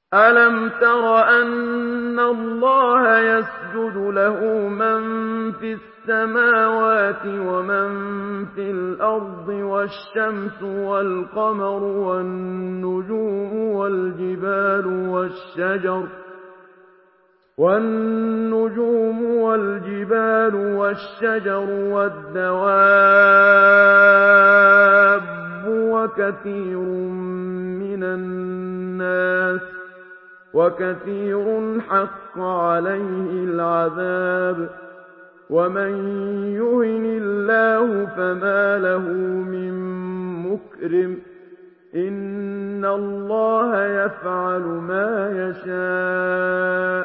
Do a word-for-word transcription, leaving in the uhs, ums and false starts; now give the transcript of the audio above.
أَلَمْ تَرَ أَنَّ اللَّهَ يَسْجُدُ لَهُ مَن فِي السَّمَاوَاتِ وَمَن فِي الْأَرْضِ وَالشَّمْسُ وَالْقَمَرُ وَالنُّجُومُ وَالْجِبَالُ وَالشَّجَرُ وَالنُّجُومُ وَالْجِبَالُ وَالشَّجَرُ وَالدَّوَابُّ وَكَثِيرٌ مِّنَ النَّاسِ وَكَثِيرٌ حَقَّ عَلَيْهِ الْعَذَابُ وَمَن يُهِنِ اللَّهُ فَمَا لَهُ مِن مُّكْرِمٍ إِنَّ اللَّهَ يَفْعَلُ مَا يَشَاءُ